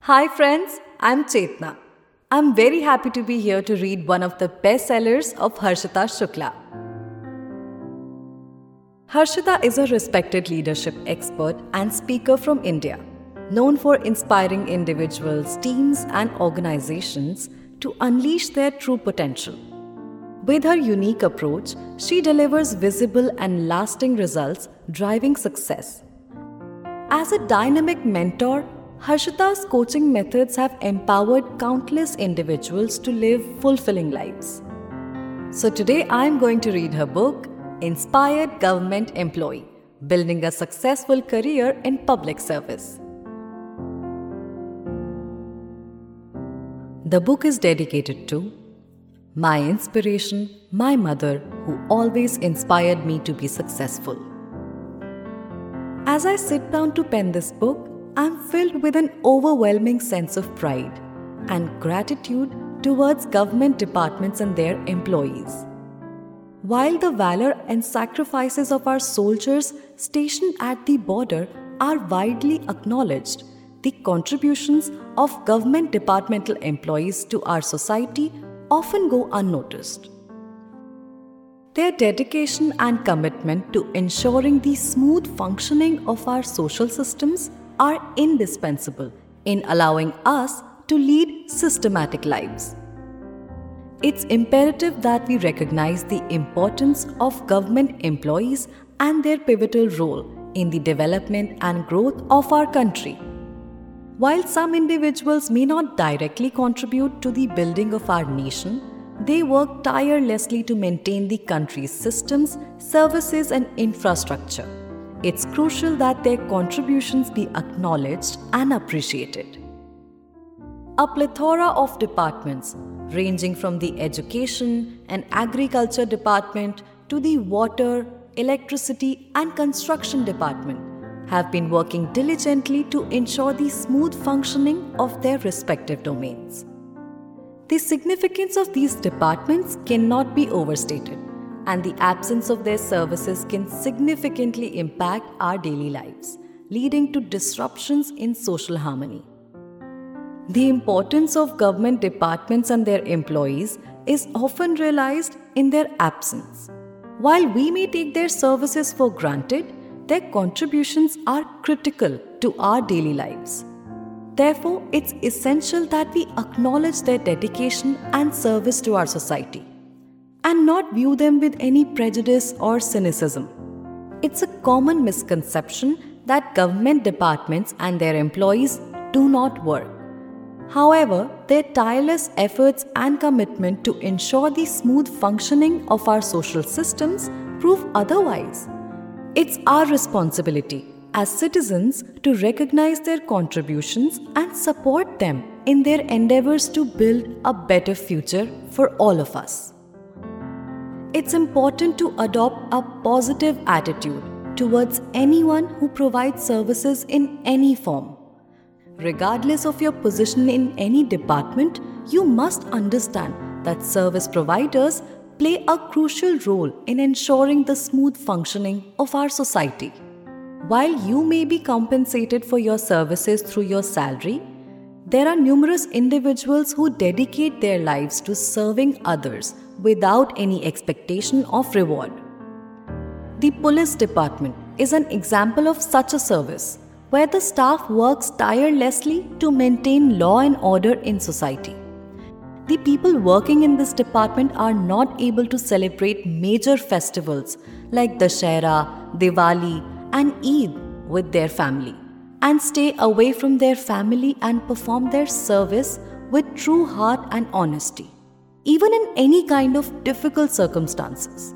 Hi friends, I'm Chetna. I'm very happy to be here to read one of the bestsellers of Harshita Shukla. Harshita is a respected leadership expert and speaker from India, known for inspiring individuals, teams, and organizations to unleash their true potential. With her unique approach, she delivers visible and lasting results, driving success. As a dynamic mentor, Harshita's coaching methods have empowered countless individuals to live fulfilling lives. So today I am going to read her book, Inspired Government Employee: Building a Successful Career in Public Service. The book is dedicated to my inspiration, my mother, who always inspired me to be successful. As I sit down to pen this book, I'm filled with an overwhelming sense of pride and gratitude towards government departments and their employees. While the valor and sacrifices of our soldiers stationed at the border are widely acknowledged, the contributions of government departmental employees to our society often go unnoticed. Their dedication and commitment to ensuring the smooth functioning of our social systems are indispensable in allowing us to lead systematic lives. It's imperative that we recognize the importance of government employees and their pivotal role in the development and growth of our country. While some individuals may not directly contribute to the building of our nation, they work tirelessly to maintain the country's systems, services, and infrastructure. It's crucial that their contributions be acknowledged and appreciated. A plethora of departments, ranging from the education and agriculture department to the water, electricity, and construction department, have been working diligently to ensure the smooth functioning of their respective domains. The significance of these departments cannot be overstated, and the absence of their services can significantly impact our daily lives, leading to disruptions in social harmony. The importance of government departments and their employees is often realized in their absence. While we may take their services for granted, their contributions are critical to our daily lives. Therefore, it's essential that we acknowledge their dedication and service to our society, and not view them with any prejudice or cynicism. It's a common misconception that government departments and their employees do not work. However, their tireless efforts and commitment to ensure the smooth functioning of our social systems prove otherwise. It's our responsibility as citizens to recognize their contributions and support them in their endeavors to build a better future for all of us. It's important to adopt a positive attitude towards anyone who provides services in any form. Regardless of your position in any department, you must understand that service providers play a crucial role in ensuring the smooth functioning of our society. While you may be compensated for your services through your salary, there are numerous individuals who dedicate their lives to serving others without any expectation of reward. The police department is an example of such a service, where the staff works tirelessly to maintain law and order in society. The people working in this department are not able to celebrate major festivals like Dussehra, Diwali, and Eid with their family, and stay away from their family and perform their service with true heart and honesty, even in any kind of difficult circumstances.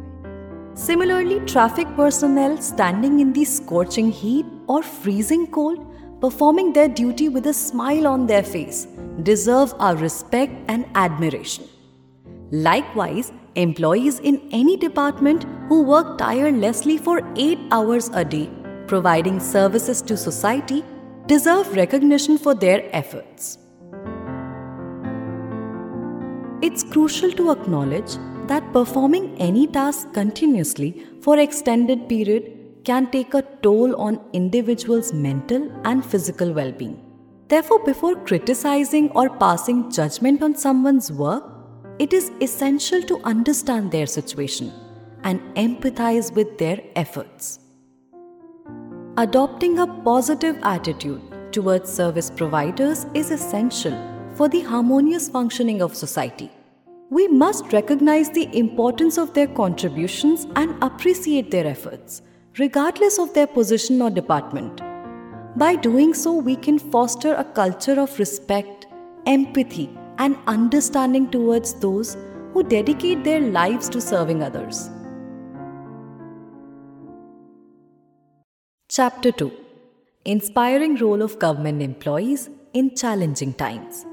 Similarly, traffic personnel standing in the scorching heat or freezing cold, performing their duty with a smile on their face, deserve our respect and admiration. Likewise, employees in any department who work tirelessly for 8 hours a day, providing services to society, deserve recognition for their efforts. It's crucial to acknowledge that performing any task continuously for extended period can take a toll on individuals' mental and physical well-being. Therefore, before criticizing or passing judgment on someone's work, it is essential to understand their situation and empathize with their efforts. Adopting a positive attitude towards service providers is essential for the harmonious functioning of society. We must recognize the importance of their contributions and appreciate their efforts, regardless of their position or department. By doing so, we can foster a culture of respect, empathy, and understanding towards those who dedicate their lives to serving others. Chapter 2: Inspiring Role of Government Employees in Challenging Times.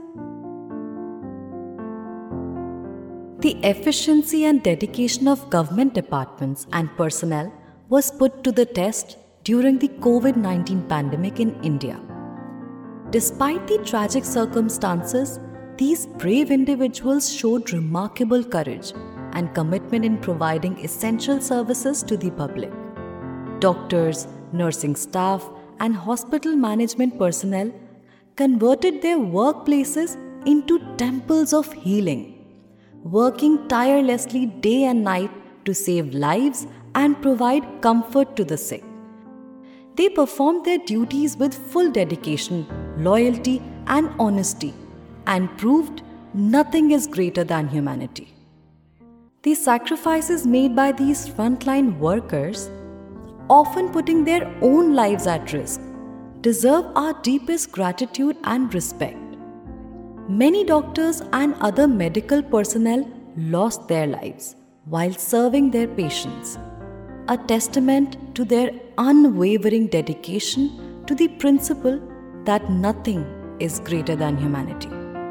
The efficiency and dedication of government departments and personnel was put to the test during the COVID-19 pandemic in India. Despite the tragic circumstances, these brave individuals showed remarkable courage and commitment in providing essential services to the public. Doctors, nursing staff, and hospital management personnel converted their workplaces into temples of healing, working tirelessly day and night to save lives and provide comfort to the sick. They performed their duties with full dedication, loyalty, and honesty, and proved nothing is greater than humanity. The sacrifices made by these frontline workers, often putting their own lives at risk, deserve our deepest gratitude and respect. Many doctors and other medical personnel lost their lives while serving their patients, a testament to their unwavering dedication to the principle that nothing is greater than humanity.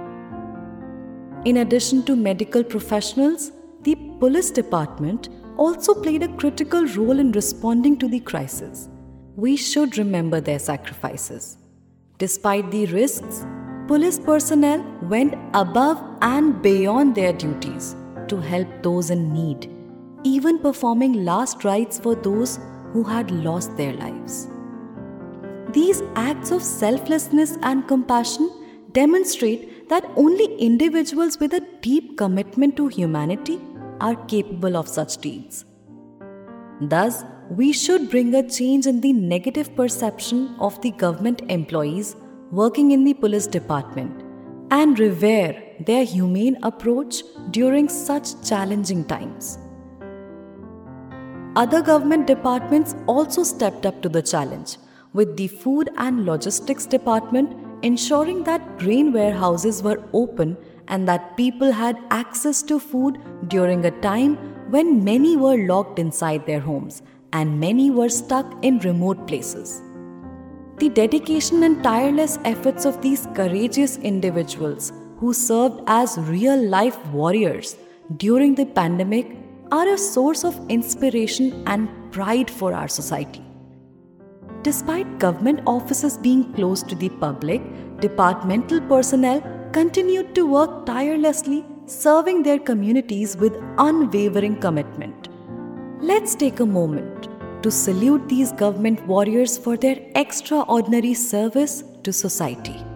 In addition to medical professionals, the police department also played a critical role in responding to the crisis. We should remember their sacrifices. Despite the risks, police personnel went above and beyond their duties to help those in need, even performing last rites for those who had lost their lives. These acts of selflessness and compassion demonstrate that only individuals with a deep commitment to humanity are capable of such deeds. Thus, we should bring a change in the negative perception of the government employees working in the police department and revere their humane approach during such challenging times. Other government departments also stepped up to the challenge, with the Food and Logistics Department ensuring that grain warehouses were open and that people had access to food during a time when many were locked inside their homes and many were stuck in remote places. The dedication and tireless efforts of these courageous individuals who served as real-life warriors during the pandemic are a source of inspiration and pride for our society. Despite government offices being closed to the public, departmental personnel continued to work tirelessly, serving their communities with unwavering commitment. Let's take a moment to salute these government warriors for their extraordinary service to society.